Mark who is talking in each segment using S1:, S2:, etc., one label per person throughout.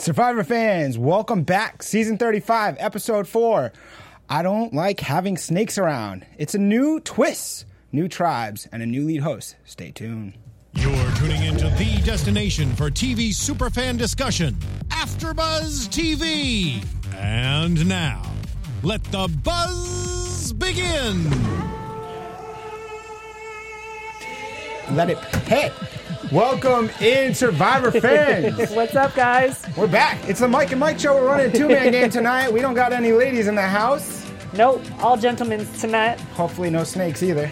S1: Survivor fans, welcome back. Season 35, episode 4. I don't like having snakes around. It's a new twist, new tribes, and a new lead host. Stay tuned.
S2: You're tuning into the destination for TV superfan discussion, AfterBuzz TV. And now, let the buzz begin.
S1: Let it hit. Welcome in, Survivor fans.
S3: What's up, guys?
S1: We're back. It's the Mike and Mike show. We're running a two-man game tonight. We don't got any ladies in the house.
S3: Nope, all gentlemen tonight.
S1: Hopefully no snakes either.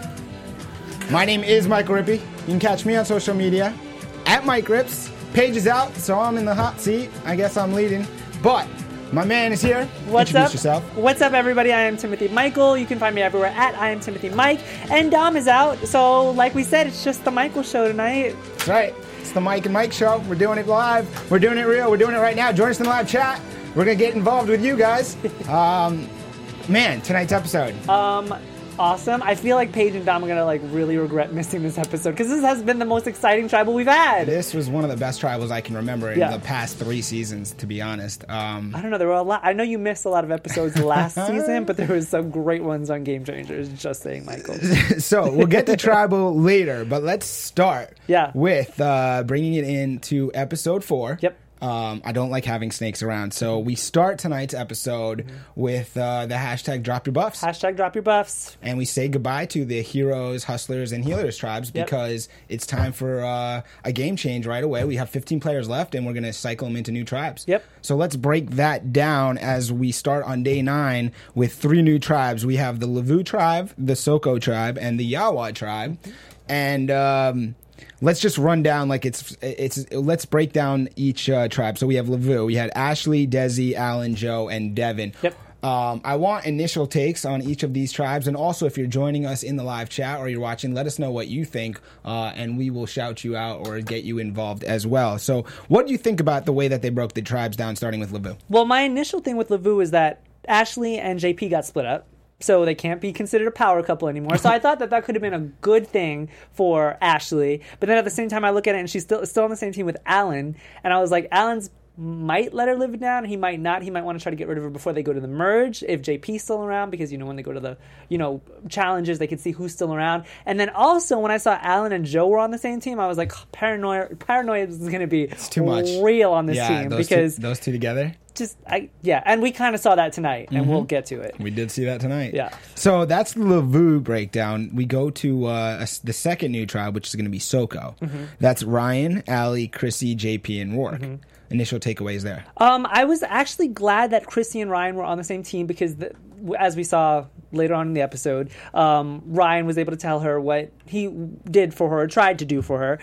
S1: My name is Michael Rippey. You can catch me on social media at Mike Rips. Page is out, so I'm in the hot seat. I guess I'm leading. But my man is here.
S3: What's
S1: Introduce
S3: up?
S1: yourself.
S3: What's up, everybody? I am Timothy Michael. You can find me everywhere at I am Timothy Mike. And Dom is out, so like we said, it's just the Michael show tonight.
S1: That's right. It's the Mike and Mike show. We're doing it live. We're doing it real. We're doing it right now. Join us in the live chat. We're going to get involved with you guys. Man, tonight's episode.
S3: Awesome. I feel like Paige and Dom are gonna really regret missing this episode because this has been the most exciting tribal we've had.
S1: This was one of the best tribals I can remember in the past 3 seasons, to be honest.
S3: I don't know. There were a lot. I know you missed a lot of episodes last season, but there was some great ones on Game Changers. Just saying, Michael.
S1: So we'll get to tribal later, but let's start with bringing it into episode 4.
S3: Yep.
S1: I don't like having snakes around. So we start tonight's episode with the hashtag drop your buffs.
S3: Hashtag drop your buffs.
S1: And we say goodbye to the heroes, hustlers, and healers tribes because it's time for a game change right away. We have 15 players left, and we're going to cycle them into new tribes.
S3: Yep.
S1: So let's break that down as we start on day 9 with 3 new tribes. We have the Lavu tribe, the Soko tribe, and the Yawa tribe. And let's just run down let's break down each tribe. So we have Lavu. We had Ashley, Desi, Alan, Joe, and Devin.
S3: Yep.
S1: I want initial takes on each of these tribes, and also if you're joining us in the live chat or you're watching, let us know what you think, and we will shout you out or get you involved as well. So what do you think about the way that they broke the tribes down, starting with Lavu?
S3: Well, my initial thing with Lavu is that Ashley and JP got split up. So they can't be considered a power couple anymore. So I thought that could have been a good thing for Ashley. But then at the same time, I look at it and she's still on the same team with Alan. And I was like, Alan's might let her live it down. He might not. He might want to try to get rid of her before they go to the merge if JP's still around, because when they go to the challenges, they can see who's still around. And then also when I saw Alan and Joe were on the same team, I was like, paranoia is going to be
S1: too much
S3: real on this team because
S1: those two together.
S3: And we kind of saw that tonight, and we'll get to it.
S1: We did see that tonight.
S3: Yeah.
S1: So that's the Lavu breakdown. We go to the second new tribe, which is going to be Soko. Mm-hmm. That's Ryan, Allie, Chrissy, JP, and Rourke. Mm-hmm. Initial takeaways there.
S3: I was actually glad that Chrissy and Ryan were on the same team because, as we saw later on in the episode, Ryan was able to tell her what he did for her, tried to do for her.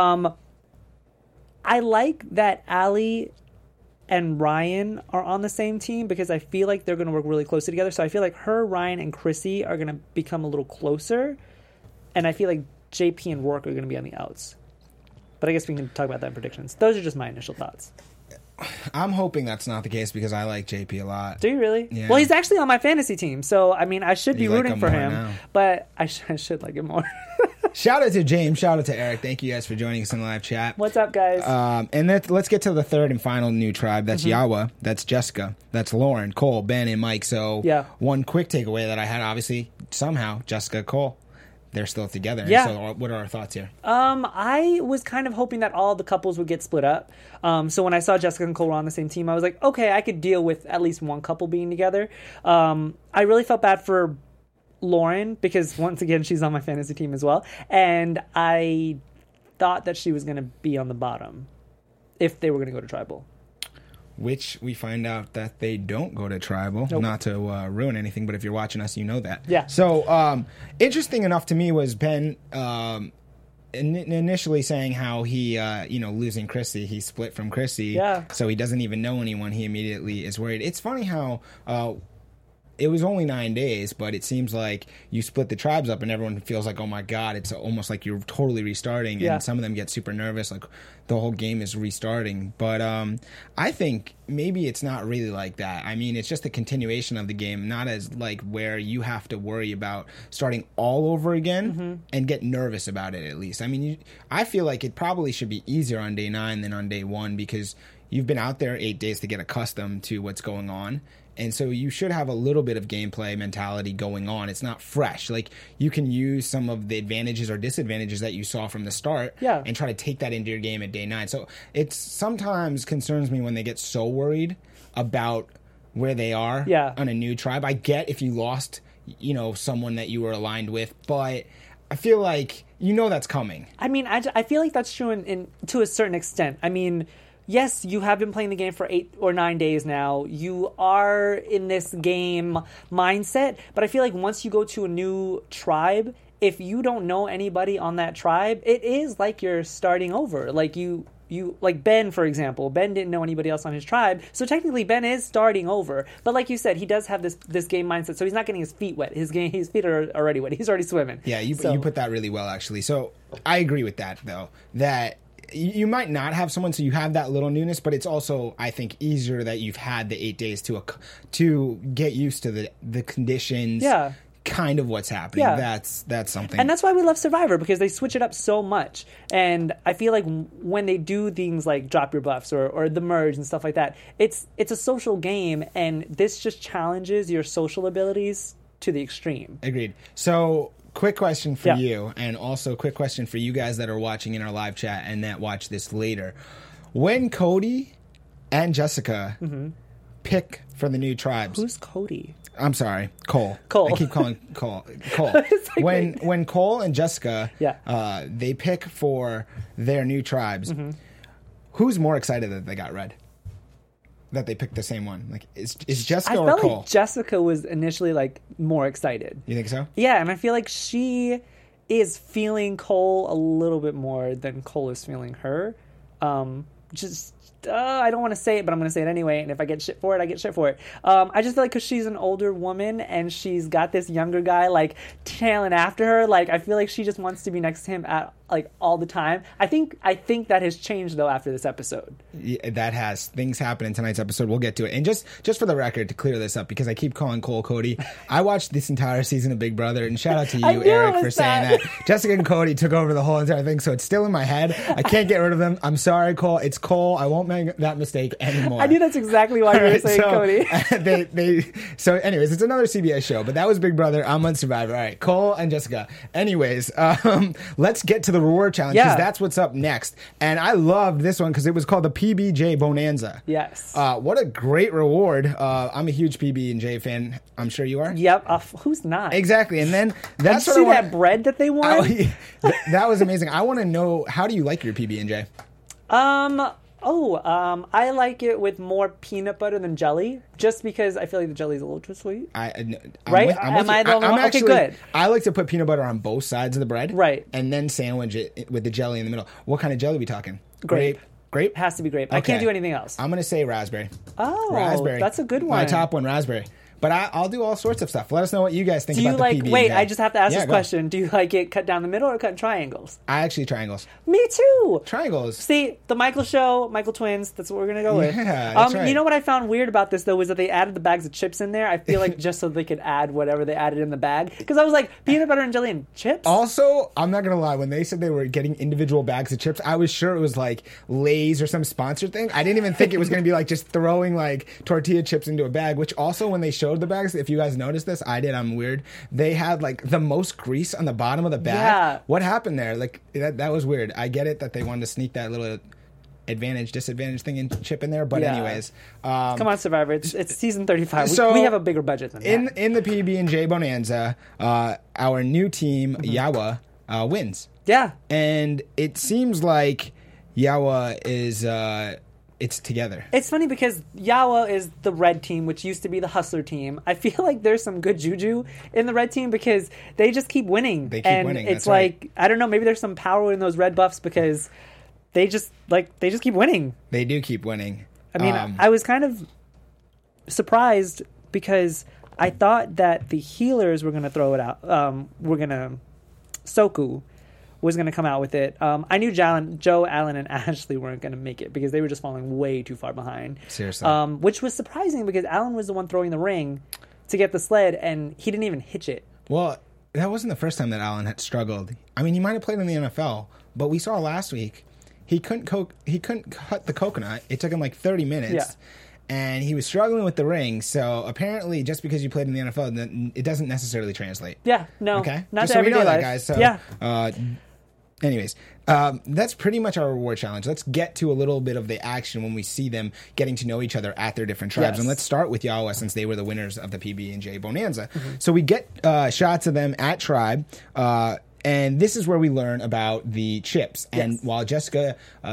S3: I like that Allie and Ryan are on the same team because I feel like they're going to work really closely together. So I feel like her, Ryan, and Chrissy are going to become a little closer. And I feel like JP and Rourke are going to be on the outs. But I guess we can talk about that in predictions. Those are just my initial thoughts.
S1: I'm hoping that's not the case because I like JP a lot.
S3: Do you really?
S1: Yeah.
S3: Well, he's actually on my fantasy team. So, I should be rooting for him.
S1: Now.
S3: But I should like him more.
S1: Shout out to James. Shout out to Eric. Thank you guys for joining us in the live chat.
S3: What's up, guys?
S1: And let's get to the third and final new tribe. That's Yawa. That's Jessica. That's Lauren, Cole, Ben, and Mike. So one quick takeaway that I had, obviously, somehow, Jessica, Cole, they're still together.
S3: Yeah.
S1: So what are our thoughts here?
S3: I was kind of hoping that all the couples would get split up. So when I saw Jessica and Cole were on the same team, I was like, okay, I could deal with at least one couple being together. I really felt bad for Lauren because, once again, she's on my fantasy team as well. And I thought that she was going to be on the bottom if they were going to go to tribal.
S1: Which we find out that they don't go to tribal.
S3: Nope.
S1: Not to ruin anything, but if you're watching us, you know that.
S3: Yeah.
S1: So interesting enough to me was Ben initially saying how he, losing Chrissy, he split from Chrissy.
S3: Yeah.
S1: So he doesn't even know anyone. He immediately is worried. It's funny how it was only 9 days, but it seems like you split the tribes up and everyone feels like, oh my God, it's almost like you're totally restarting.
S3: Yeah.
S1: And some of them get super nervous, like the whole game is restarting. But I think maybe it's not really like that. I mean, it's just a continuation of the game, not as like where you have to worry about starting all over again and get nervous about it at least. I mean, I feel like it probably should be easier on day 9 than on day 1 because you've been out there 8 days to get accustomed to what's going on. And so you should have a little bit of gameplay mentality going on. It's not fresh. Like, you can use some of the advantages or disadvantages that you saw from the start and try to take that into your game at day 9. So it sometimes concerns me when they get so worried about where they are on a new tribe. I get if you lost, someone that you were aligned with, but I feel like that's coming.
S3: I mean, I feel like that's true in to a certain extent. I mean, yes, you have been playing the game for 8 or 9 days now. You are in this game mindset, but I feel like once you go to a new tribe, if you don't know anybody on that tribe, it is like you're starting over. Like you like Ben, for example. Ben didn't know anybody else on his tribe, so technically Ben is starting over. But like you said, he does have this game mindset, so he's not getting his feet wet. His feet are already wet. He's already swimming.
S1: Yeah, you put that really well, actually. So I agree with that, though, that you might not have someone, so you have that little newness, but it's also, I think, easier that you've had the 8 days to get used to the conditions.
S3: Yeah.
S1: Kind of what's happening. Yeah. That's something.
S3: And that's why we love Survivor, because they switch it up so much. And I feel like when they do things like drop your buffs or the merge and stuff like that, it's a social game, and this just challenges your social abilities to the extreme.
S1: Agreed. So, quick question for you, and also quick question for you guys that are watching in our live chat and that watch this later. When Cody and Jessica pick for the new tribes.
S3: Who's Cody?
S1: I'm sorry, Cole. I keep calling Cole.
S3: Like
S1: when Cole and Jessica they pick for their new tribes, who's more excited that they got red? That they picked the same one? Like, is Jessica or Cole?
S3: I felt like Jessica was initially like more excited.
S1: You think so?
S3: Yeah, and I feel like she is feeling Cole a little bit more than Cole is feeling her. I don't want to say it, but I'm going to say it anyway. And if I get shit for it, I get shit for it. I just feel like because she's an older woman and she's got this younger guy like tailing after her. Like, I feel like she just wants to be next to him at like all the time. I think that has changed though after this episode.
S1: Yeah, that has. Things happen in tonight's episode. We'll get to it. And just for the record, to clear this up, because I keep calling Cole Cody. I watched this entire season of Big Brother, and shout out to you, Eric, for saying that. Jessica and Cody took over the whole entire thing, so it's still in my head. I can't get rid of them. I'm sorry, Cole. It's Cole. I won't make that mistake anymore.
S3: I knew that's exactly why you were saying Cody.
S1: So anyways, it's another CBS show, but that was Big Brother. I'm on Survivor. All right, Cole and Jessica. Anyways, let's get to the reward challenge, because that's what's up next. And I loved this one because it was called the PB&J Bonanza.
S3: Yes.
S1: What a great reward. I'm a huge PB&J fan. I'm sure you are.
S3: Yep. Who's not?
S1: Exactly. And then that's
S3: Did you see that bread that they won?
S1: That was amazing. I want to know, how do you like your PB&J?
S3: I like it with more peanut butter than jelly, just because I feel like the jelly's a little too sweet.
S1: Right?
S3: Am I the only one? Okay, good.
S1: I like to put peanut butter on both sides of the bread.
S3: Right.
S1: And then sandwich it with the jelly in the middle. What kind of jelly are we talking?
S3: Grape?
S1: Grape?
S3: Has to be grape.
S1: Okay.
S3: I can't do anything else.
S1: I'm going to say raspberry.
S3: Oh,
S1: raspberry.
S3: That's a good one.
S1: My top one, raspberry. But I'll do all sorts of stuff. Let us know what you guys think about the PB&J.
S3: Wait, I just have to ask this question. Do you like it cut down the middle or cut in triangles?
S1: I actually triangles.
S3: Me too.
S1: Triangles.
S3: See, the Michael show, Michael twins, that's what we're going to go with.
S1: Yeah, that's right.
S3: You know what I found weird about this, though, was that they added the bags of chips in there. I feel like just so they could add whatever they added in the bag. Because I was like, peanut butter and jelly and chips?
S1: Also, I'm not going to lie, when they said they were getting individual bags of chips, I was sure it was like Lay's or some sponsored thing. I didn't even think it was going to be like just throwing like tortilla chips into a bag, which also when they showed the bags, if you guys noticed this, I did, I'm weird, they had like the most grease on the bottom of the bag.
S3: Yeah.
S1: What happened there? Like that was weird. I get it that they wanted to sneak that little disadvantage thing and chip in there, but anyways,
S3: come on, Survivor, it's season 35.
S1: So
S3: we have a bigger budget than that.
S1: In the PB&J Bonanza, our new team Yawa wins.
S3: Yeah,
S1: and it seems like Yawa is it's together.
S3: It's funny because Yawa is the red team, which used to be the hustler team. I feel like there's some good juju in the red team because they just keep winning.
S1: They keep winning.
S3: It's
S1: that's
S3: like,
S1: right.
S3: I don't know, maybe there's some power in those red buffs because they just keep winning.
S1: They do keep winning.
S3: I mean, I was kind of surprised because I thought that the healers were going to throw it out. Soku was going to come out with it. I knew Joe, Allen, and Ashley weren't going to make it because they were just falling way too far behind.
S1: Seriously.
S3: Which was surprising because Allen was the one throwing the ring to get the sled, and he didn't even hitch it.
S1: Well, that wasn't the first time that Allen had struggled. I mean, he might have played in the NFL, but we saw last week he couldn't cut the coconut. It took him like 30 minutes.
S3: Yeah.
S1: And he was struggling with the ring, so apparently, just because you played in the NFL, it doesn't necessarily translate.
S3: Yeah, no,
S1: Okay,
S3: not
S1: just
S3: to
S1: so we know
S3: everyday
S1: that,
S3: life.
S1: guys. So,
S3: Yeah.
S1: Anyways, that's pretty much our reward challenge. Let's get to a little bit of the action when we see them getting to know each other at their different tribes.
S3: Yes.
S1: And let's start with Yawa, since they were the winners of the PB&J Bonanza. So we get shots of them at tribe, and this is where we learn about the chips. And
S3: Yes.
S1: while Jessica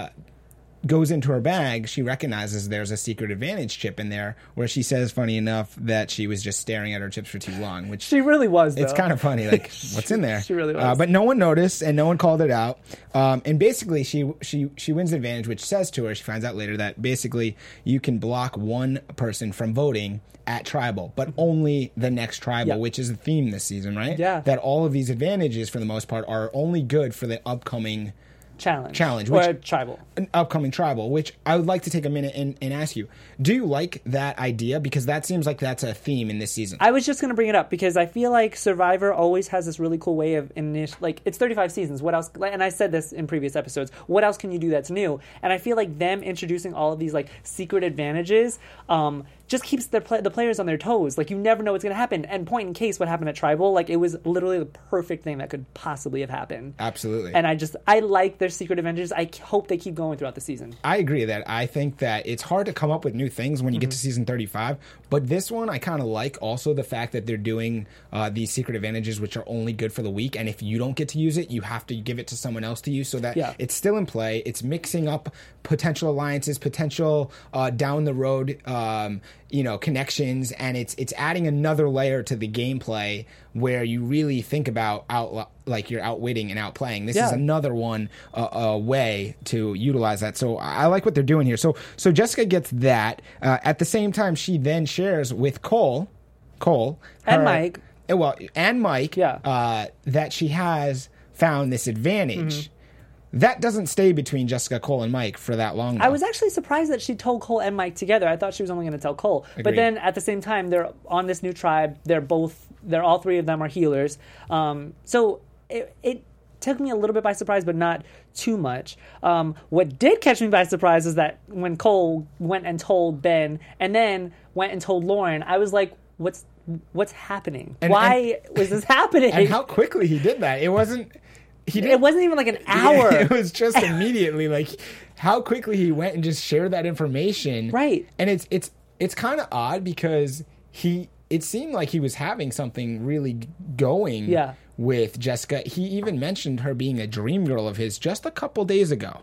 S1: goes into her bag, she recognizes there's a secret advantage chip in there, where she says, funny enough, that she was just staring at her chips for too long, which
S3: She really was, though.
S1: it's kind of funny, like, what's in there?
S3: She really was.
S1: But no one noticed, and no one called it out. And basically, she wins the advantage, which says to her, she finds out later, that basically you can block one person from voting at tribal, but only the next tribal,
S3: Yeah.
S1: which is the theme this season, right?
S3: Yeah.
S1: That all of these advantages, for the most part, are only good for the upcoming
S3: challenge,
S1: which-
S3: or tribal.
S1: an upcoming tribal, which I would like to take a minute and ask you, do you like that idea? Because that seems like that's a theme in this season.
S3: I was just going to bring it up because I feel like Survivor always has this really cool way of like, it's 35 seasons. What else? And I said this in previous episodes. What else can you do that's new? And I feel like them introducing all of these like secret advantages just keeps the players on their toes. Like, you never know what's going to happen. And point in case, what happened at Tribal, like, it was literally the perfect thing that could possibly have happened.
S1: Absolutely.
S3: And I like their secret advantages. I hope they keep going throughout the season.
S1: I agree that I think that it's hard to come up with new things when you get to season 35, but this one I kind of like also the fact that they're doing these secret advantages, which are only good for the week, and if you don't get to use it, you have to give it to someone else to use, so that it's still in play. It's mixing up potential alliances, potential down the road connections, and it's adding another layer to the gameplay where you really think about you're outwitting and outplaying. This is another one way to utilize that. So I like what they're doing here. So Jessica gets that. At the same time, she then shares with Cole
S3: And Mike.
S1: And Mike, that she has found this advantage. That doesn't stay between Jessica, Cole, and Mike for that long, though.
S3: I was actually surprised that she told Cole and Mike together. I thought she was only going to tell Cole.
S1: Agreed.
S3: But then at the same time, they're on this new tribe. They're all three of them are healers. So it took me a little bit by surprise, but not too much. What did catch me by surprise is that when Cole went and told Ben and then went and told Lauren, I was like, what's happening? Why was this happening?
S1: And how quickly he did that. It wasn't even like an hour.
S3: Yeah,
S1: it was just immediately, like, how quickly he went and just shared that information.
S3: Right.
S1: And it's kind of odd because it seemed like he was having something really going with Jessica. He even mentioned her being a dream girl of his just a couple days ago.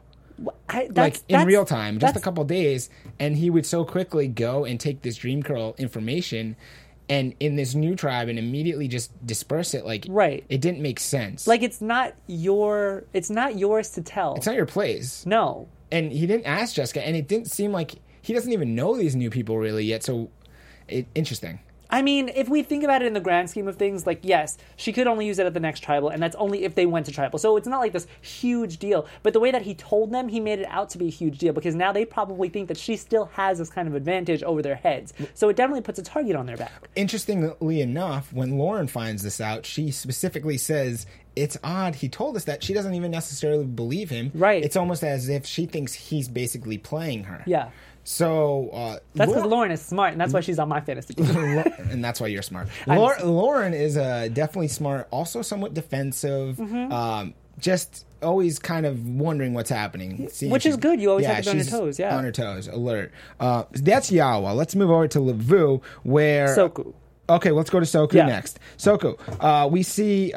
S1: In real time, just a couple days, and he would so quickly go and take this dream girl information and in this new tribe and immediately just disperse it. Like, it didn't make sense.
S3: Like, it's not yours to tell.
S1: It's not your place.
S3: No.
S1: And he didn't ask Jessica, and it didn't seem like he doesn't even know these new people really yet. So, interesting.
S3: I mean, if we think about it in the grand scheme of things, like, yes, she could only use it at the next tribal, and that's only if they went to tribal. So it's not like this huge deal. But the way that he told them, he made it out to be a huge deal, because now they probably think that she still has this kind of advantage over their heads. So it definitely puts a target on their back.
S1: Interestingly enough, when Lauren finds this out, she specifically says, it's odd he told us that. She doesn't even necessarily believe him.
S3: Right.
S1: It's almost as if she thinks he's basically playing her.
S3: Yeah.
S1: So
S3: that's because Lauren is smart, and that's why she's on my fantasy team.
S1: And that's why you're smart. Lauren is definitely smart, also somewhat defensive, just always kind of wondering what's happening.
S3: Which is good. You always have to be on your toes. Yeah,
S1: on her toes, alert. That's Yawa. Let's move over to Lavu, where
S3: Soku.
S1: Okay, let's go to Soku next. Soku. We see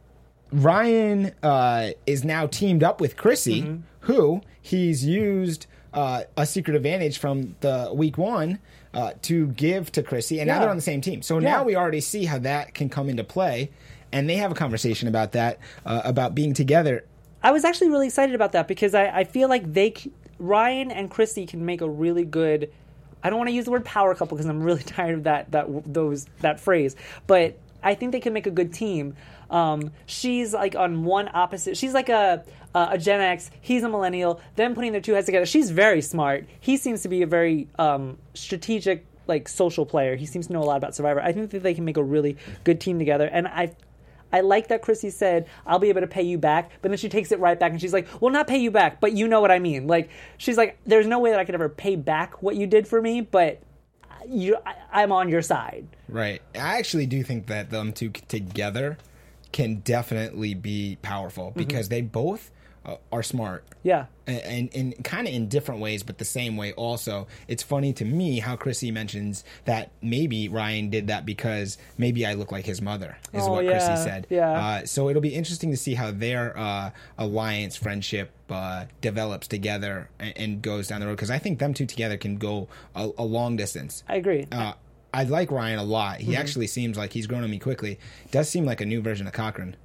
S1: Ryan is now teamed up with Chrissy, who he's used a secret advantage from the week one to give to Chrissy, and now they're on the same team. So now we already see how that can come into play, and they have a conversation about that, about being together.
S3: I was actually really excited about that because I feel like Ryan and Chrissy can make a really good. I don't want to use the word power couple because I'm really tired of that phrase, but I think they can make a good team. She's like on one opposite. She's like a Gen X. He's a millennial. Them putting their two heads together. She's very smart. He seems to be a very strategic, like, social player. He seems to know a lot about Survivor. I think that they can make a really good team together. And I I like that Chrissy said, I'll be able to pay you back, but then she takes it right back and she's like, well, not pay you back, but you know what I mean. Like, she's like, there's no way that I could ever pay back what you did for me, but I'm on your side.
S1: Right. I actually do think that them two together can definitely be powerful because they both are smart.
S3: Yeah.
S1: And kind of in different ways, but the same way also. It's funny to me how Chrissy mentions that maybe Ryan did that because maybe I look like his mother, is what Chrissy said.
S3: Yeah.
S1: So it'll be interesting to see how their alliance, friendship develops together and goes down the road, because I think them two together can go a long distance.
S3: I agree.
S1: I like Ryan a lot. He actually seems like he's grown on me quickly. Does seem like a new version of Cochran.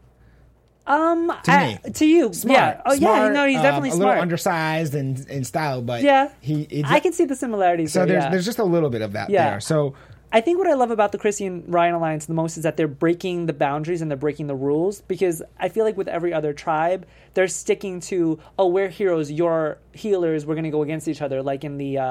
S3: To you,
S1: Smart.
S3: yeah. Oh,
S1: Smart,
S3: yeah. No, he's definitely
S1: a
S3: smart.
S1: little undersized in style, but
S3: yeah,
S1: I
S3: I can see the similarities.
S1: So
S3: there,
S1: there's just a little bit of that
S3: Yeah.
S1: there. So
S3: I think what I love about the Chrissy and Ryan alliance the most is that they're breaking the boundaries and they're breaking the rules, because I feel like with every other tribe, they're sticking to, oh, we're heroes, you're healers, we're going to go against each other, like in the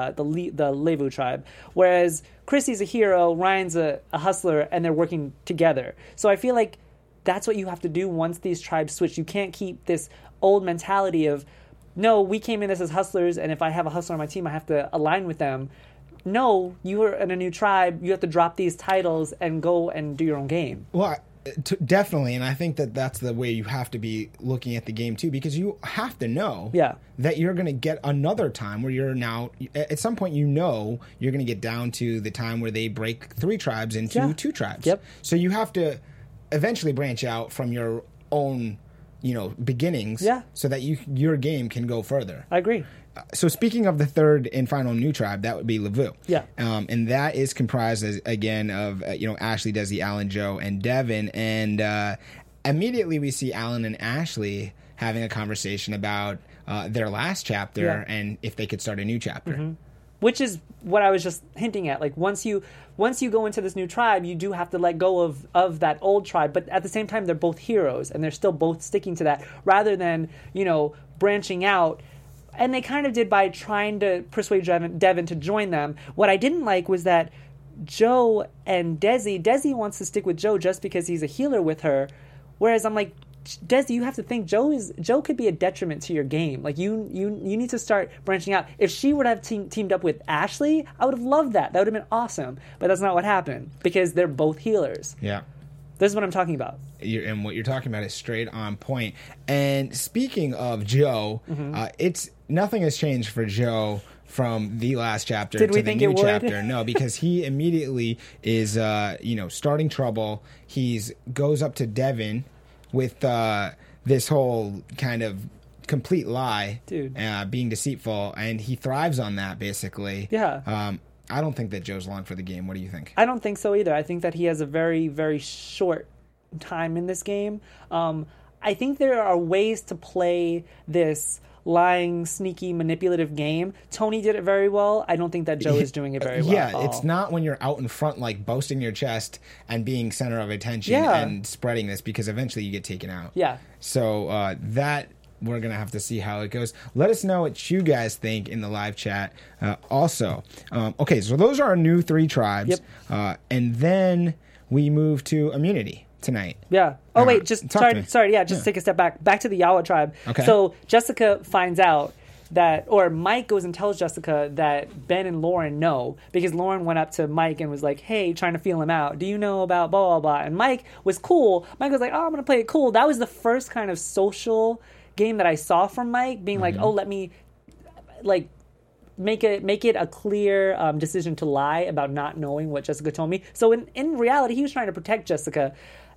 S3: Levu tribe. Whereas Chrissy's a hero, Ryan's a hustler, and they're working together. So I feel like that's what you have to do once these tribes switch. You can't keep this old mentality of, no, we came in this as hustlers, and if I have a hustler on my team, I have to align with them. No, you are in a new tribe. You have to drop these titles and go and do your own game.
S1: Well, definitely, and I think that that's the way you have to be looking at the game too, because you have to know that you're going to get another time where you're now, at some point, you're going to get down to the time where they break 3 tribes into 2 tribes.
S3: Yep.
S1: So you have to eventually branch out from your own, beginnings, so that your game can go further.
S3: I agree.
S1: So speaking of the third and final new tribe, that would be Levu.
S3: Yeah.
S1: And that is comprised, again, of, Ashley, Desi, Alan, Joe, and Devin. And immediately we see Alan and Ashley having a conversation about their last chapter and if they could start a new chapter.
S3: Mm-hmm. Which is what I was just hinting at. Like, once you go into this new tribe, you do have to let go of that old tribe. But at the same time, they're both heroes, and they're still both sticking to that, rather than, branching out. And they kind of did by trying to persuade Devin to join them. What I didn't like was that Joe and Desi wants to stick with Joe just because he's a healer with her. Whereas I'm like, Desi, you have to think Joe could be a detriment to your game. Like, you need to start branching out. If she would have teamed up with Ashley, I would have loved that. That would have been awesome. But that's not what happened, because they're both healers.
S1: Yeah.
S3: This is what I'm talking about.
S1: And what you're talking about is straight on point. And speaking of Joe, it's nothing has changed for Joe from the last chapter to the new chapter. No, because he immediately is, starting trouble. He's goes up to Devin with this whole kind of complete lie, being deceitful, and he thrives on that, basically.
S3: Yeah.
S1: I don't think that Joe's long for the game. What do you think?
S3: I don't think so either. I think that he has a very, very short time in this game. I think there are ways to play this lying, sneaky, manipulative game. Tony did it very well. I don't think that Joe is doing it very well.
S1: Yeah, it's not when you're out in front, like boasting your chest and being center of attention and spreading this, because eventually you get taken out.
S3: Yeah.
S1: So that we're going to have to see how it goes. Let us know what you guys think in the live chat. Also, okay, so those are our new 3 tribes.
S3: Yep.
S1: And then we move to immunity tonight.
S3: Yeah. Oh, wait, just sorry. Yeah, just take a step back. Back to the Yawa tribe.
S1: Okay.
S3: So Jessica finds out or Mike goes and tells Jessica that Ben and Lauren know, because Lauren went up to Mike and was like, hey, trying to feel him out. Do you know about blah, blah, blah? And Mike was cool. Mike was like, oh, I'm going to play it cool. That was the first kind of social game that I saw from Mike, being like, oh, let me, like, make it a clear decision to lie about not knowing what Jessica told me. So in reality, he was trying to protect Jessica,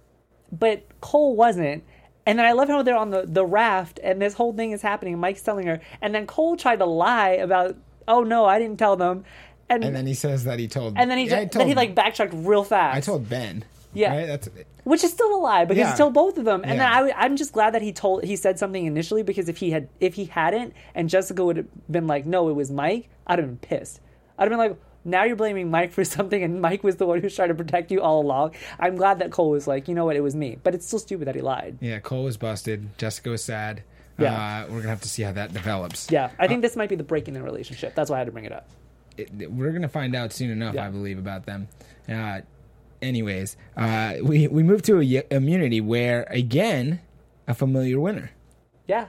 S3: but Cole wasn't. And then I love how they're on the raft and this whole thing is happening. Mike's telling her, and then Cole tried to lie about, oh no, I didn't tell them. And
S1: then he says that he told.
S3: And then he like backtracked real fast.
S1: I told Ben.
S3: Yeah.
S1: Right?
S3: Which is still a lie, because he told both of them. And then I'm just glad that he said something initially, because if he hadn't and Jessica would have been like, no, it was Mike, I'd have been pissed. I'd have been like, now you're blaming Mike for something, and Mike was the one who's trying to protect you all along. I'm glad that Cole was like, you know what, it was me. But it's still stupid that he lied.
S1: Yeah, Cole was busted. Jessica was sad.
S3: Yeah.
S1: We're going to have to see how that develops.
S3: Yeah, I think this might be the break in the relationship. That's why I had to bring it up.
S1: We're going to find out soon enough, I believe, about them. anyways, we move to a immunity where, again, a familiar winner.
S3: Yeah.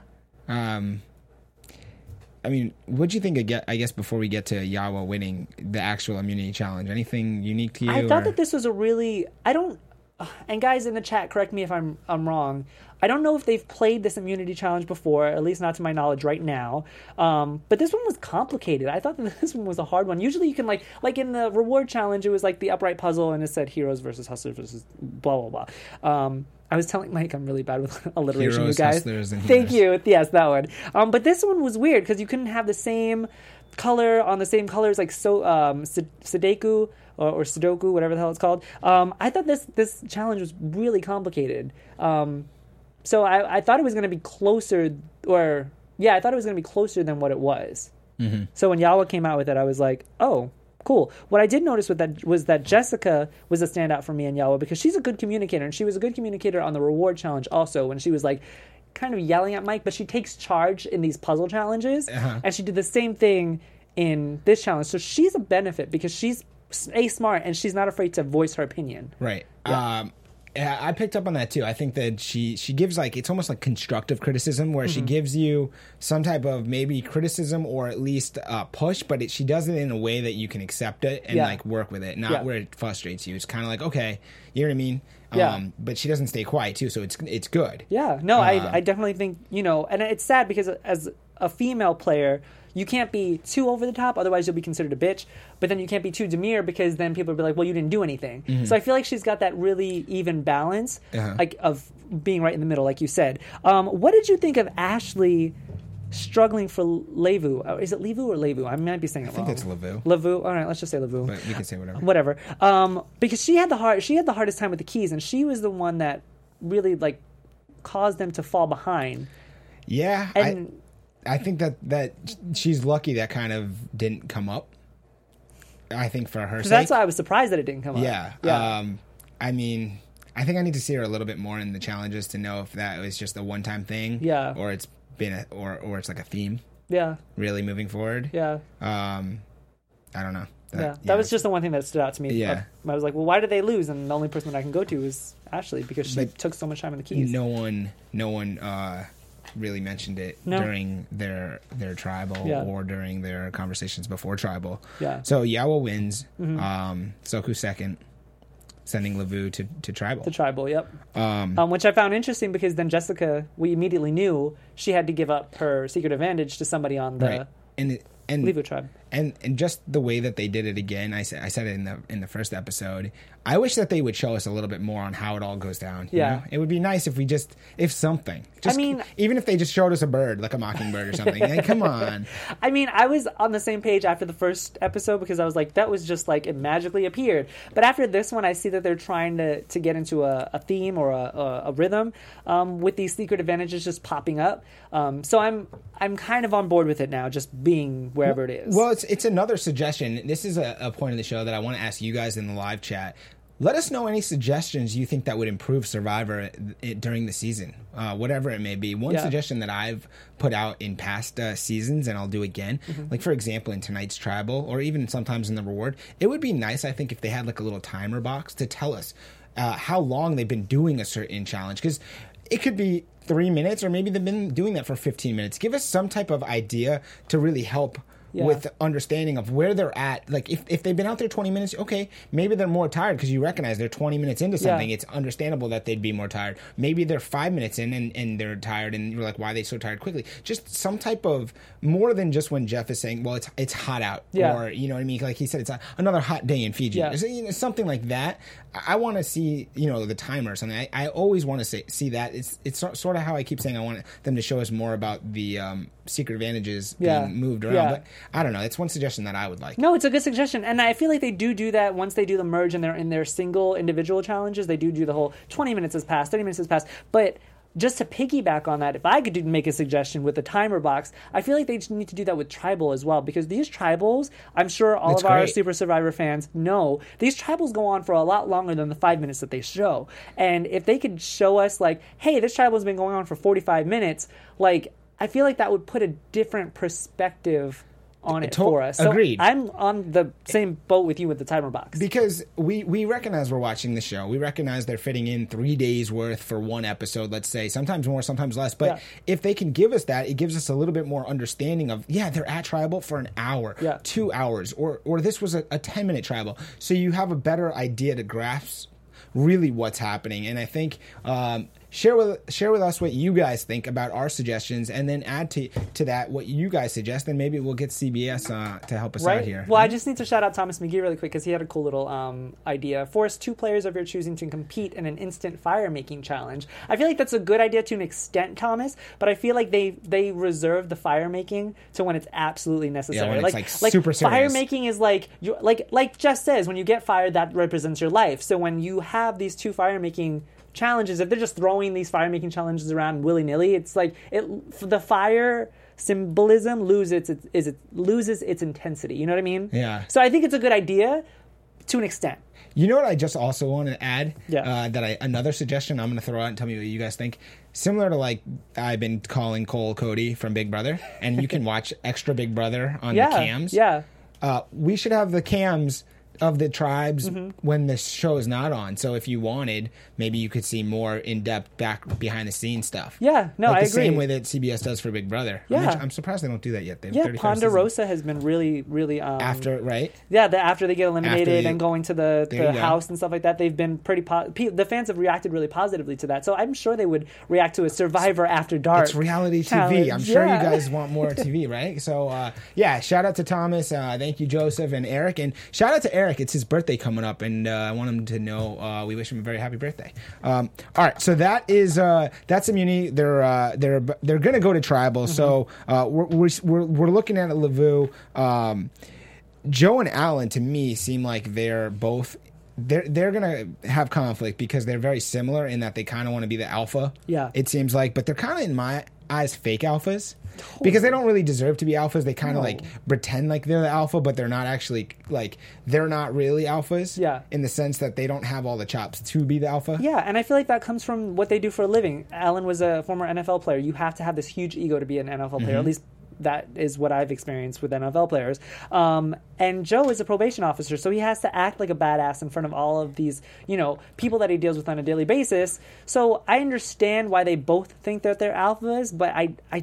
S1: I mean, what do you think, I guess, before we get to Yawa winning the actual immunity challenge? Anything unique to you?
S3: I thought that this was a really... And guys in the chat, correct me if I'm wrong. I don't know if they've played this immunity challenge before, at least not to my knowledge right now. But this one was complicated. I thought that this one was a hard one. Usually you can like in the reward challenge, it was like the upright puzzle and it said heroes versus hustlers versus blah, blah, blah. I was telling Mike I'm really bad with alliteration,
S1: Heroes,
S3: you guys.
S1: hustlers, and
S3: Thank
S1: heroes.
S3: you. Yes, that one. But this one was weird because you couldn't have the same color on the same colors like Sudoku or Sudoku, whatever the hell it's called. I thought this challenge was really complicated. So I thought it was going to be closer, I thought it was going to be closer than what it was. Mm-hmm. So when Yawa came out with it, I was like, oh, cool. What I did notice was that Jessica was a standout for me in Yawa because she's a good communicator, and she was a good communicator on the reward challenge also when she was like kind of yelling at Mike, but she takes charge in these puzzle challenges, and she did the same thing in this challenge. So she's a benefit because she's smart and she's not afraid to voice her opinion.
S1: Right. Yeah. I picked up on that too. I think that she gives it's almost like constructive criticism where she gives you some type of maybe criticism or at least push, but she does it in a way that you can accept it and work with it, not where it frustrates you. It's kind of like, okay, you know what I mean?
S3: Yeah.
S1: But she doesn't stay quiet too, so it's good.
S3: Yeah. No, I definitely think, and it's sad because as a female player, you can't be too over the top, otherwise you'll be considered a bitch. But then you can't be too demure because then people will be like, well, you didn't do anything. Mm-hmm. So I feel like she's got that really even balance of being right in the middle, like you said. What did you think of Ashley struggling for Levu? Is it Levu or Levu? I might be saying it wrong.
S1: I think it's Levu.
S3: Levu? All right, let's just say Levu.
S1: But we can say whatever.
S3: Whatever. Because she had the hardest time with the keys, and she was the one that really caused them to fall behind.
S1: Yeah.
S3: And
S1: I think that she's lucky that kind of didn't come up. I think for her sake.
S3: That's why I was surprised that it didn't come up.
S1: Yeah. I mean, I think I need to see her a little bit more in the challenges to know if that was just a one-time thing.
S3: Yeah.
S1: Or it's been or it's like a theme.
S3: Yeah.
S1: Really moving forward.
S3: Yeah.
S1: I don't know.
S3: That was just the one thing that stood out to me.
S1: Yeah.
S3: I was like, well, why did they lose? And the only person that I can go to is Ashley because she took so much time in the keys.
S1: No one really mentioned it during their tribal or during their conversations before tribal.
S3: Yeah.
S1: So Yawa wins. Soku second, sending Levu to tribal.
S3: To tribal, yep. Which I found interesting because then Jessica, we immediately knew she had to give up her secret advantage to somebody on the Levu tribe.
S1: And just the way that they did it again, I said it in the first episode. I wish that they would show us a little bit more on how it all goes down. You know? It would be nice if even if they just showed us a bird, like a mockingbird or something. Come on.
S3: I mean, I was on the same page after the first episode because I was like, that was just like it magically appeared. But after this one, I see that they're trying to get into a theme or a rhythm with these secret advantages just popping up. So I'm kind of on board with it now, just being wherever it is.
S1: Well, it's another suggestion. This is a point of the show that I want to ask you guys in the live chat. Let us know any suggestions you think that would improve Survivor during the season, whatever it may be. One suggestion that I've put out in past seasons, and I'll do again, like for example in tonight's tribal, or even sometimes in the reward, it would be nice, I think, if they had like a little timer box to tell us how long they've been doing a certain challenge, because it could be 3 minutes, or maybe they've been doing that for 15 minutes. Give us some type of idea to really help with understanding of where they're at. Like if they've been out there 20 minutes, okay, maybe they're more tired because you recognize they're 20 minutes into something. It's understandable that they'd be more tired. Maybe they're 5 minutes in and they're tired and you're like, why are they so tired quickly? Just some type of more than just when Jeff is saying, well, it's hot out. Or, you know what I mean? Like he said, it's another hot day in Fiji. Something like that. I want to see, the timer or something. I always want to see that. It's sort of how I keep saying I want them to show us more about the secret advantages being moved around. But I don't know. It's one suggestion that I would like.
S3: No, it's a good suggestion. And I feel like they do that once they do the merge and they're in their single individual challenges. They do the whole 20 minutes has passed, 30 minutes has passed. But just to piggyback on that, if I could make a suggestion with the timer box, I feel like they need to do that with Tribal as well, because these Tribals, I'm sure all of our Super Survivor fans know, these Tribals go on for a lot longer than the 5 minutes that they show. And if they could show us, like, hey, this Tribal's been going on for 45 minutes, like, I feel like that would put a different perspective on it for us. So
S1: agreed.
S3: I'm on the same boat with you with the timer box.
S1: Because we recognize we're watching the show. We recognize they're fitting in 3 days worth for one episode, let's say. Sometimes more, sometimes less. But if they can give us that, it gives us a little bit more understanding of, they're at Tribal for an hour, 2 hours, or this was a 10-minute Tribal. So you have a better idea to grasp really what's happening. And I think share with us what you guys think about our suggestions, and then add to that what you guys suggest, and maybe we'll get CBS to help us out here.
S3: Well, I just need to shout out Thomas McGee really quick because he had a cool little idea. Force 2 players of your choosing to compete in an instant fire making challenge. I feel like that's a good idea to an extent, Thomas, but I feel like they reserve the fire making to when it's absolutely necessary.
S1: Yeah, when it's like super serious.
S3: Fire making is like Jess says, when you get fired, that represents your life. So when you have these 2 fire making challenges, if they're just throwing these fire making challenges around willy-nilly, it's like the fire symbolism loses its intensity. You know what I mean?
S1: Yeah.
S3: So I think it's a good idea to an extent.
S1: You know what I just also want to add?
S3: Yeah.
S1: Another suggestion I'm going to throw out and tell me what you guys think. Similar to like I've been calling Cole Cody from Big Brother, and you can watch extra Big Brother on the cams.
S3: Yeah.
S1: We should have the cams of the tribes when the show is not on. So if you wanted, maybe you could see more in-depth back behind the scenes stuff.
S3: Yeah, no,
S1: like
S3: I
S1: the
S3: agree.
S1: same way that CBS does for Big Brother.
S3: Yeah.
S1: I'm surprised they don't do that yet. They have 35
S3: Ponderosa has been really
S1: after, right?
S3: Yeah, after they get eliminated and going to the house and stuff like that, they've been pretty the fans have reacted really positively to that. So I'm sure they would react to a Survivor After Dark.
S1: It's reality
S3: challenge.
S1: TV. I'm sure you guys want more TV, right? So shout out to Thomas, thank you Joseph and Eric, and shout out to Eric. It's his birthday coming up, and I want him to know we wish him a very happy birthday. All right, so that's Immunity. They're gonna go to Tribal. So we're looking at Lavu. Joe and Alan, to me, seem like they're gonna have conflict because they're very similar in that they kind of want to be the alpha.
S3: Yeah,
S1: it seems like, but they're kind of in my eyes fake alphas. Because they don't really deserve to be alphas. They kind of like pretend like they're the alpha, but they're not actually, like, they're not really alphas.
S3: Yeah.
S1: In the sense that they don't have all the chops to be the alpha.
S3: Yeah, and I feel like that comes from what they do for a living. Alan was a former NFL player. You have to have this huge ego to be an NFL player. At least that is what I've experienced with NFL players. And Joe is a probation officer, so he has to act like a badass in front of all of these, people that he deals with on a daily basis. So I understand why they both think that they're alphas, but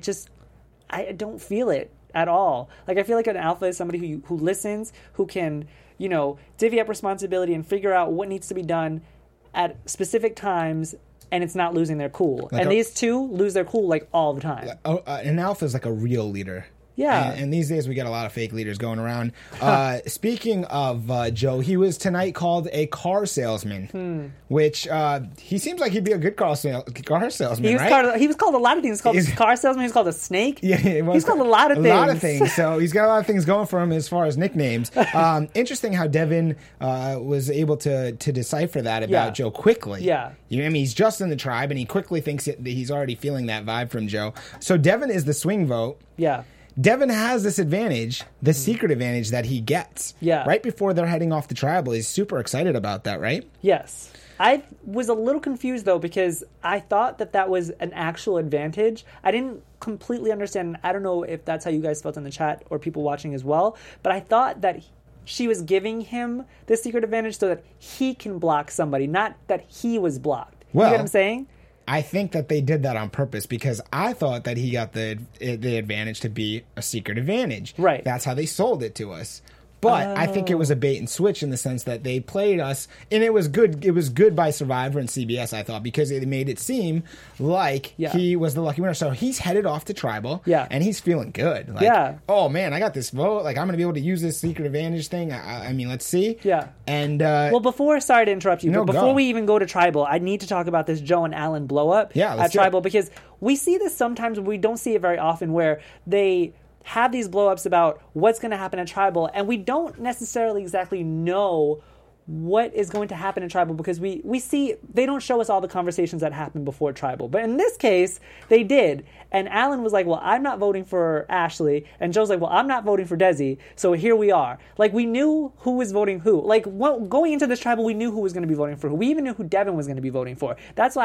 S3: I don't feel it at all. Like, I feel like an alpha is somebody who listens, who can, divvy up responsibility and figure out what needs to be done at specific times, and it's not losing their cool. Like these two lose their cool, like, all the time.
S1: An alpha is like a real leader.
S3: Yeah.
S1: And these days we get a lot of fake leaders going around. Speaking of Joe, he was tonight called a car salesman, which he seems like he'd be a good car salesman, right?
S3: He was called a lot of things. He's called a car salesman. He's called a snake.
S1: Yeah,
S3: he's called a lot of things.
S1: A lot of things. So he's got a lot of things going for him as far as nicknames. Interesting how Devin was able to decipher that about Joe quickly.
S3: Yeah.
S1: He's just in the tribe, and he quickly thinks that he's already feeling that vibe from Joe. So Devin is the swing vote.
S3: Yeah.
S1: Devin has this advantage, the secret advantage that he gets.
S3: Yeah.
S1: Right before they're heading off to Tribal. He's super excited about that, right?
S3: Yes. I was a little confused, though, because I thought that was an actual advantage. I didn't completely understand. I don't know if that's how you guys felt in the chat or people watching as well, but I thought that she was giving him this secret advantage so that he can block somebody, not that he was blocked. You get what I'm saying?
S1: I think that they did that on purpose because I thought that he got the advantage to be a secret advantage.
S3: Right.
S1: That's how they sold it to us. But I think it was a bait and switch in the sense that they played us, and it was good. It was good by Survivor and CBS, I thought, because it made it seem like he was the lucky winner. So he's headed off to Tribal, and he's feeling good. Like, oh man, I got this vote. Like, I'm going to be able to use this secret advantage thing. I mean, let's see.
S3: Yeah.
S1: And
S3: sorry to interrupt you, but before we even go to Tribal, I need to talk about this Joe and Alan blow up at Tribal because we see this sometimes. We don't see it very often where they have these blow-ups about what's going to happen at Tribal, and we don't necessarily exactly know what is going to happen in Tribal because we see they don't show us all the conversations that happened before Tribal. But in this case, they did. And Alan was like, well, I'm not voting for Ashley. And Joe's like, well, I'm not voting for Desi. So here we are. Like, we knew who was voting who. Like, going into this Tribal, we knew who was going to be voting for who. We even knew who Devin was going to be voting for. That's why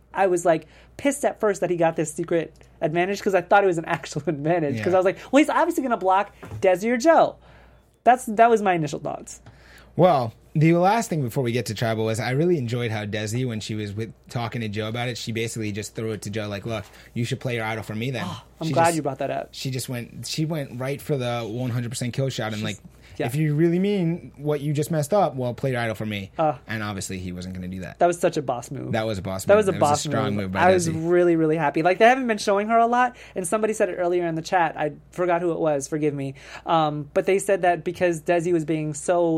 S3: I was like pissed at first that he got this secret advantage because I thought it was an actual advantage because I was like, well, he's obviously going to block Desi or Joe. That was my initial thoughts.
S1: Well, the last thing before we get to Tribal was I really enjoyed how Desi, when she was talking to Joe about it, she basically just threw it to Joe like, look, you should play your idol for me then.
S3: I'm glad you brought that up.
S1: She went right for the 100% kill shot and if you really mean what you just messed up, well, play your idol for me. And obviously he wasn't going to do that.
S3: That was such a boss move.
S1: That was a boss move.
S3: That was a
S1: strong move by
S3: I
S1: Desi.
S3: was really, really happy. Like, they haven't been showing her a lot, and somebody said it earlier in the chat. I forgot who it was. Forgive me. But they said that because Desi was being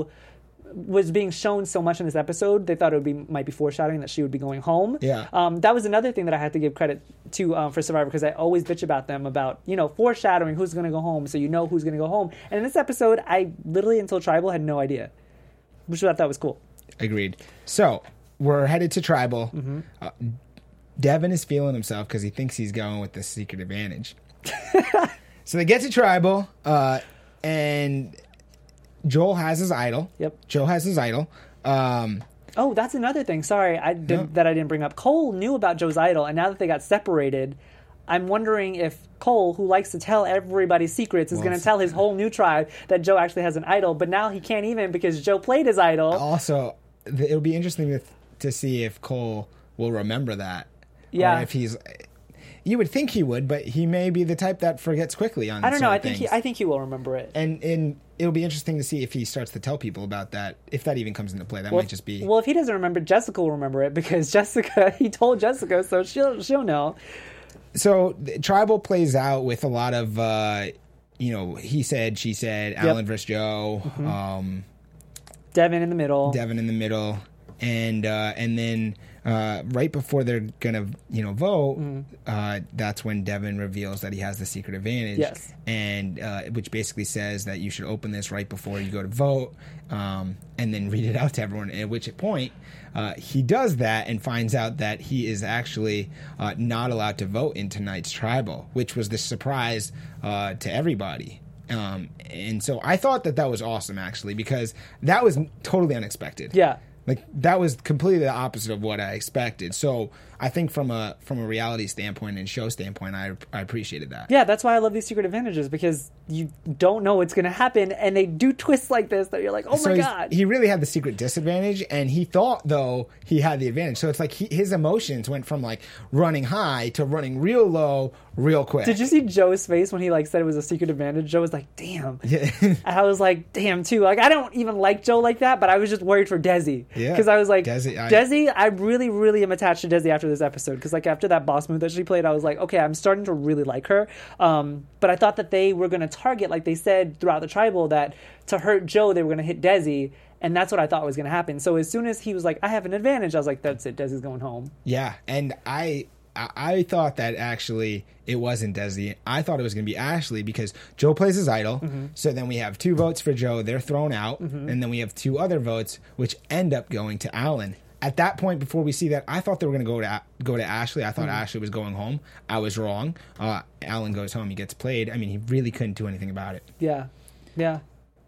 S3: shown so much in this episode, they thought it might be foreshadowing that she would be going home.
S1: Yeah.
S3: That was another thing that I had to give credit to for Survivor, because I always bitch about them about, foreshadowing who's going to go home, so you know who's going to go home. And in this episode, I literally, until Tribal, had no idea, which I thought that was cool.
S1: Agreed. So we're headed to Tribal.
S3: Mm-hmm.
S1: Devin is feeling himself because he thinks he's going with the secret advantage. So they get to Tribal, and Joel has his idol.
S3: Yep.
S1: Joe has his idol.
S3: Oh, that's another thing. Sorry, that I didn't bring up. Cole knew about Joe's idol, and now that they got separated, I'm wondering if Cole, who likes to tell everybody's secrets, is going to tell his whole new tribe that Joe actually has an idol, but now he can't even because Joe played his idol.
S1: Also, it'll be interesting to see if Cole will remember that.
S3: Yeah.
S1: Or if he's... You would think he would, but he may be the type that forgets quickly on.
S3: I don't know. I
S1: things.
S3: think he will remember it.
S1: And it'll be interesting to see if he starts to tell people about that. If that even comes into play, that might just be.
S3: Well, if he doesn't remember, Jessica will remember it because he told Jessica, so she'll know.
S1: So Tribal plays out with a lot of he said, she said, Alan versus Joe,
S3: Devin in the middle,
S1: and then. Right before they're gonna, vote, that's when Devin reveals that he has the secret advantage.
S3: Yes.
S1: And which basically says that you should open this right before you go to vote, and then read it out to everyone. At which point, he does that and finds out that he is actually not allowed to vote in tonight's Tribal, which was the surprise to everybody. And so I thought that was awesome, actually, because that was totally unexpected.
S3: Yeah.
S1: Like, that was completely the opposite of what I expected. So I think from a reality standpoint and show standpoint, I appreciated that.
S3: Yeah, that's why I love these secret advantages, because you don't know what's going to happen, and they do twists like this that you're like, my God.
S1: He really had the secret disadvantage, and he thought, though, he had the advantage. So it's like his emotions went from, like, running high to running real low real quick.
S3: Did you see Joe's face when he, said it was a secret advantage? Joe was like, damn.
S1: Yeah.
S3: I was like, damn, too. Like, I don't even like Joe like that, but I was just worried for Desi.
S1: Yeah.
S3: Because I was like,
S1: Desi,
S3: I really, really am attached to Desi after this episode, because after that boss move that she played, I was like, okay, I'm starting to really like her. But I thought that they were going to target, like they said throughout the Tribal, that to hurt Joe they were going to hit Desi, and that's what I thought was going to happen. So as soon as he was like, I have an advantage, I was like, that's it, Desi's going home.
S1: Yeah, and I thought that actually it wasn't Desi. I thought it was going to be Ashley, because Joe plays his idol. Mm-hmm. So then we have 2 votes for Joe. They're thrown out. Mm-hmm. And then we have 2 other votes, which end up going to Alan. At that point, before we see that, I thought they were going to go to Ashley. I thought Ashley was going home. I was wrong. Alan goes home. He gets played. I mean, he really couldn't do anything about it.
S3: Yeah. Yeah.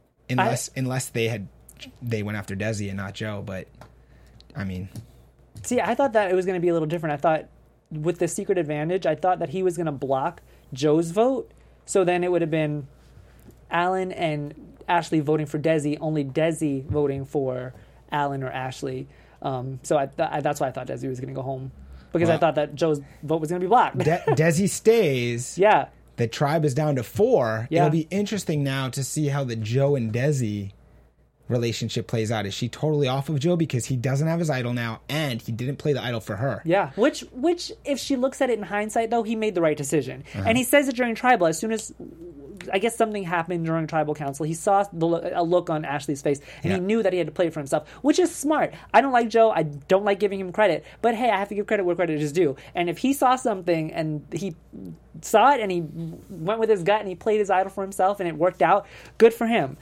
S1: Unless they went after Desi and not Joe. But, I mean.
S3: See, I thought that it was going to be a little different. I thought with the secret advantage, I thought that he was going to block Joe's vote. So then it would have been Alan and Ashley voting for Desi, only Desi voting for Alan or Ashley. So that's why I thought Desi was going to go home, because I thought that Joe's vote was going to be blocked.
S1: Desi stays.
S3: Yeah.
S1: The tribe is down to 4.
S3: Yeah.
S1: It'll be interesting now to see how the Joe and Desi relationship plays out. Is she totally off of Joe because he doesn't have his idol now, and he didn't play the idol for her?
S3: Yeah. Which if she looks at it in hindsight, though, he made the right decision. And he says it during Tribal. As soon as, I guess, something happened during Tribal Council, he saw a look on Ashley's face, and he knew that he had to play it for himself, which is smart. I don't like Joe. I don't like giving him credit. But, hey, I have to give credit where credit is due. And if he saw something and he saw it and he went with his gut and he played his idol for himself and it worked out, good for him.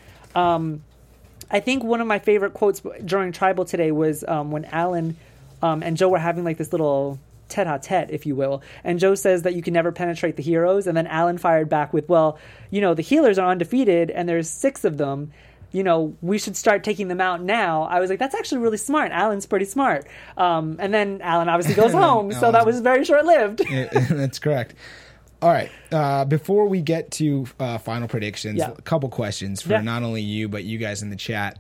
S3: I think one of my favorite quotes during Tribal today was when Alan and Joe were having this little tete-a-tete, if you will. And Joe says that you can never penetrate the heroes. And then Alan fired back with, well, the healers are undefeated and there's 6 of them. we should start taking them out now. I was like, that's actually really smart. Alan's pretty smart. And then Alan obviously goes home, so that was very short-lived.
S1: That's correct. All right. Before we get to final predictions, a couple questions for not only you, but you guys in the chat.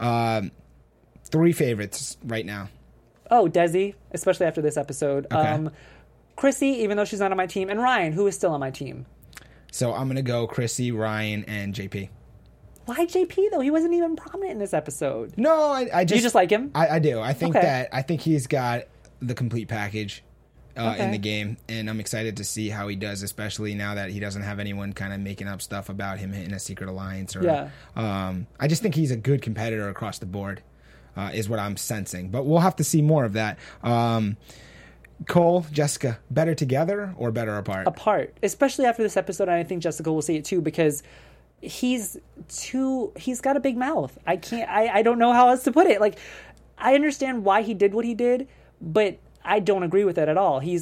S1: 3 favorites right now.
S3: Oh, Desi, especially after this episode.
S1: Okay.
S3: Chrissy, even though she's not on my team, and Ryan, who is still on my team.
S1: So I'm going to go Chrissy, Ryan, and JP.
S3: Why JP, though? He wasn't even prominent in this episode.
S1: No, I just...
S3: You just like him?
S1: I do. I think he's got the complete package in the game, and I'm excited to see how he does, especially now that he doesn't have anyone kind of making up stuff about him hitting a secret alliance. I just think he's a good competitor across the board, is what I'm sensing. But we'll have to see more of that. Cole, Jessica, better together or better apart?
S3: Apart, especially after this episode, and I think Jessica will see it too, because he's got a big mouth. I don't know how else to put it. Like, I understand why he did what he did, but I don't agree with it at all. He's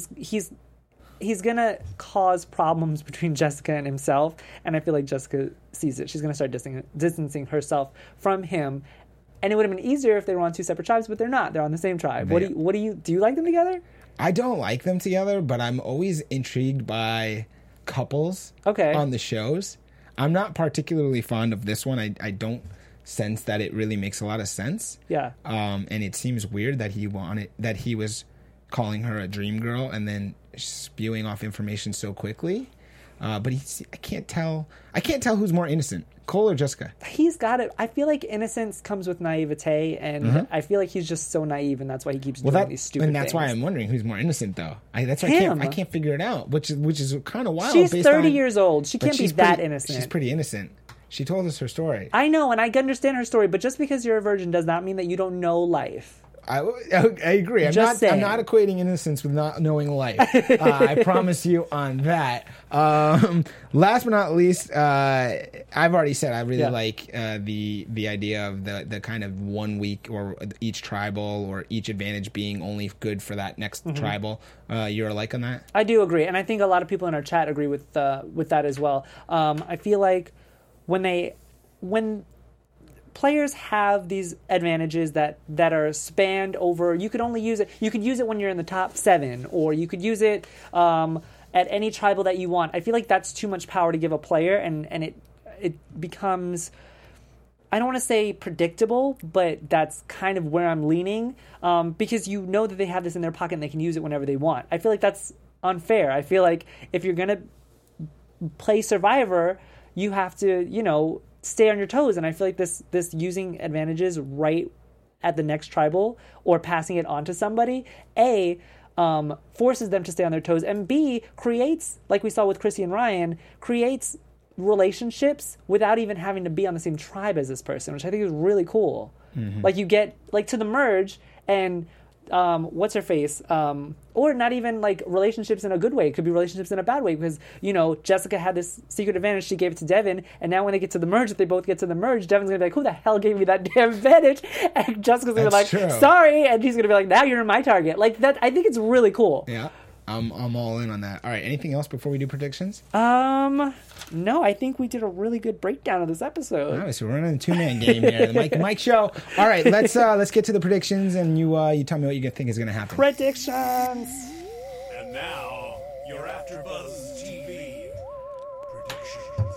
S3: gonna cause problems between Jessica and himself, and I feel like Jessica sees it. She's gonna start distancing herself from him, and it would have been easier if they were on 2 separate tribes, but they're not. They're on the same tribe. Do you like them together?
S1: I don't like them together, but I'm always intrigued by couples on the shows. I'm not particularly fond of this one. I don't sense that it really makes a lot of sense.
S3: Yeah.
S1: And it seems weird that he was calling her a dream girl and then spewing off information so quickly. But I can't tell who's more innocent, Cole or Jessica.
S3: He's got it. I feel like innocence comes with naivete, and I feel like he's just so naive, and that's why he keeps doing these stupid things.
S1: And that's why I'm wondering who's more innocent, though. That's why I can't figure it out, which is kind of wild.
S3: She's 30 years old. She can't be that innocent.
S1: She's pretty innocent. She told us her story.
S3: I know, and I understand her story, but just because you're a virgin does not mean that you don't know life.
S1: I agree. I'm not equating innocence with not knowing life. I promise you on that. Last but not least, I've already said I really like the idea of the kind of 1 week or each tribal or each advantage being only good for that next tribal. You're like on that?
S3: I do agree, and I think a lot of people in our chat agree with that as well. I feel like when players have these advantages that are spanned over, you could only use it. You could use it when you're in the top 7, or you could use it at any tribal that you want. I feel like that's too much power to give a player, and it becomes, I don't want to say predictable, but that's kind of where I'm leaning, because you know that they have this in their pocket and they can use it whenever they want. I feel like that's unfair. I feel like if you're going to play Survivor, you have to, stay on your toes, and I feel like this using advantages right at the next tribal or passing it on to somebody, A, forces them to stay on their toes, and B, creates, like we saw with Chrissy and Ryan, creates relationships without even having to be on the same tribe as this person, which I think is really cool. Like, you get to the merge, and what's her face, or not even like relationships in a good way. It could be relationships in a bad way, because Jessica had this secret advantage, she gave it to Devin, and now when they get to the merge, if they both get to the merge, Devin's gonna be like, who the hell gave me that damn advantage? And Jessica's gonna be like, sorry, and he's gonna be like, now you're my target. Like that, I think it's really cool.
S1: Yeah, I'm all in on that. All right, anything else before we do predictions?
S3: No, I think we did a really good breakdown of this episode.
S1: All right, so we're running a 2-man game here, the Mike show. All right, let's get to the predictions, and you tell me what you think is going to happen.
S3: Predictions.
S4: And now your AfterBuzz TV predictions.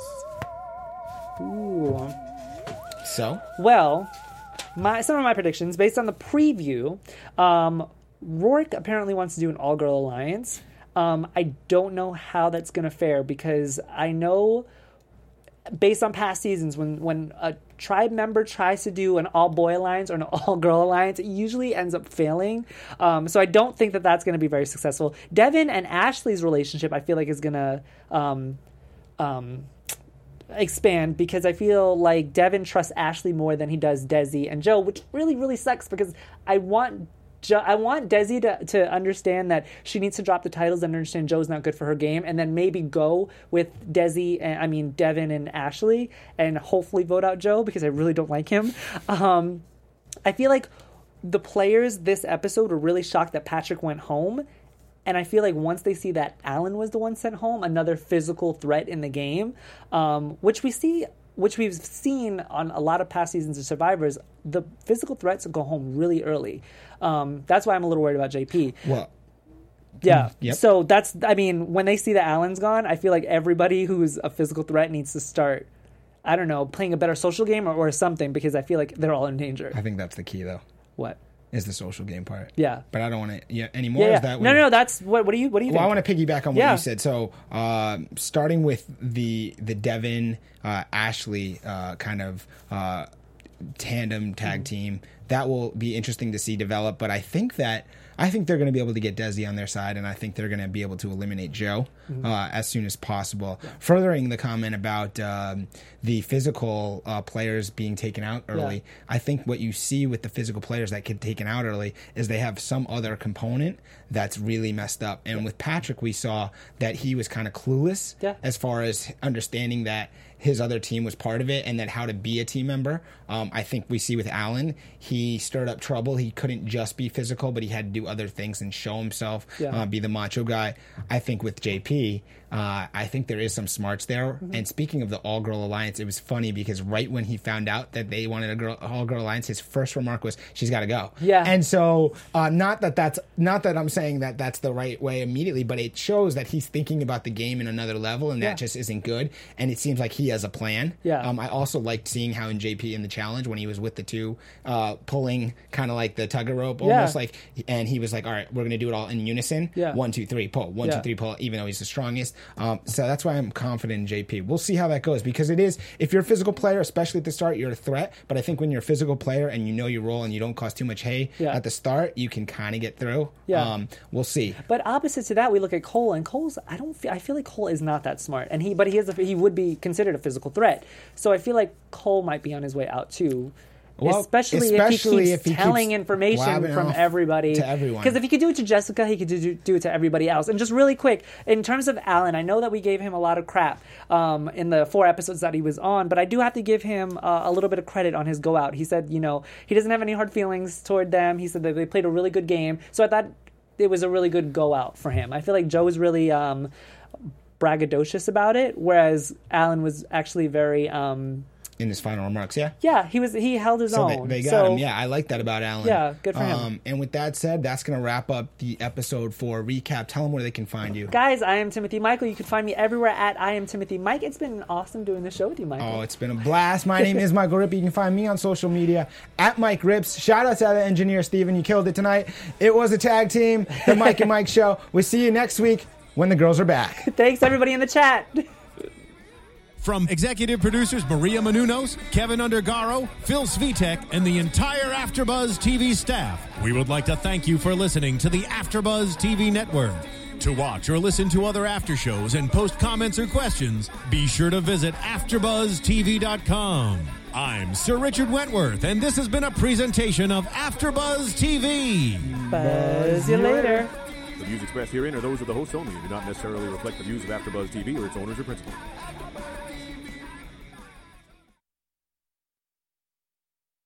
S3: Ooh.
S1: So,
S3: well, some of my predictions based on the preview. Rourke apparently wants to do an all-girl alliance. I don't know how that's going to fare, because I know based on past seasons, when a tribe member tries to do an all-boy alliance or an all-girl alliance, it usually ends up failing. So I don't think that that's going to be very successful. Devin and Ashley's relationship, I feel like, is going to expand, because I feel like Devin trusts Ashley more than he does Desi and Joe, which really, really sucks, because I want Desi to understand that she needs to drop the titles and understand Joe's not good for her game, and then maybe go with Devin and Ashley, and hopefully vote out Joe, because I really don't like him. I feel like the players this episode were really shocked that Patrick went home, and I feel like once they see that Alan was the one sent home, another physical threat in the game, which we see which we've seen on a lot of past seasons of Survivors, the physical threats go home really early. That's why I'm a little worried about JP.
S1: Well,
S3: yeah.
S1: Yep.
S3: So that's, I mean, when they see that Alan's gone, I feel like everybody who's a physical threat needs to start, I don't know, playing a better social game or something, because I feel like they're all in danger.
S1: I think that's the key, though.
S3: What?
S1: Is the social game part.
S3: Yeah.
S1: But I don't want to anymore.
S3: Yeah.
S1: Is that
S3: No, that's what do you think?
S1: Well, I want to piggyback on what
S3: Yeah.
S1: you said. So, starting with the Devin Ashley kind of tandem tag team, that will be interesting to see develop. But I think they're going to be able to get Desi on their side, and I think they're going to be able to eliminate Joe as soon as possible. Yeah. Furthering the comment about the physical players being taken out early, I think what you see with the physical players that get taken out early is they have some other component that's really messed up. And with Patrick, we saw that he was kind of clueless as far as understanding that his other team was part of it and that how to be a team member. I think we see with Alan, he stirred up trouble. He couldn't just be physical, but he had to do other things and show himself, be the macho guy. I think with JP, I think there is some smarts there. Mm-hmm. And speaking of the all-girl alliance, it was funny because right when he found out that they wanted a all-girl alliance, his first remark was, "She's got to go."
S3: Yeah.
S1: And so, not that I'm saying that that's the right way immediately, but it shows that he's thinking about the game in another level, and that just isn't good. And it seems like he has a plan.
S3: Yeah.
S1: I also liked seeing how in JP in the challenge when he was with the two, pulling kind of like the tugger rope, almost like, and he was like, "All right, we're gonna do it all in unison.
S3: Yeah.
S1: 1, 2, 3, pull. 1, 2, 3, pull." Even though he's the strongest. So that's why I'm confident in JP. We'll see how that goes, because it is, if you're a physical player, especially at the start, you're a threat. But I think when you're a physical player and you know your role and you don't cause too much hay at the start, you can kind of get through.
S3: Yeah.
S1: We'll see.
S3: But opposite to that, we look at Cole, and Cole's, I feel like Cole is not that smart, and he he would be considered a physical threat. So I feel like Cole might be on his way out too.
S1: Well,
S3: especially if he keeps telling information from everybody
S1: to everyone.
S3: Because if he could do it to Jessica, he could do it to everybody else. And just really quick, in terms of Alan, I know that we gave him a lot of crap in the 4 episodes that he was on, but I do have to give him a little bit of credit on his go out. He said, he doesn't have any hard feelings toward them. He said that they played a really good game. So I thought it was a really good go out for him. I feel like Joe was really braggadocious about it, whereas Alan was actually very
S1: in his final remarks,
S3: he held his own.
S1: They got him. Yeah, I like that about Alan.
S3: Yeah, good for him.
S1: And with that said, that's going to wrap up the episode 4 recap. Tell them where they can find you.
S3: Guys, I am Timothy Michael. You can find me everywhere at I am Timothy Mike. It's been awesome doing this show with you, Michael.
S1: Oh, it's been a blast. My name is Michael Rippey. You can find me on social media at Mike Rips. Shout out to the engineer, Steven. You killed it tonight. It was a tag team, the Mike and Mike show. We'll see you next week when the girls are back.
S3: Thanks, everybody in the chat.
S2: From executive producers Maria Menounos, Kevin Undergaro, Phil Svitek, and the entire AfterBuzz TV staff, we would like to thank you for listening to the AfterBuzz TV network. To watch or listen to other after shows and post comments or questions, be sure to visit AfterBuzzTV.com. I'm Sir Richard Wentworth, and this has been a presentation of AfterBuzz TV.
S3: Buzz you later.
S5: The views expressed herein are those of the hosts only and do not necessarily reflect the views of AfterBuzz TV or its owners or principals.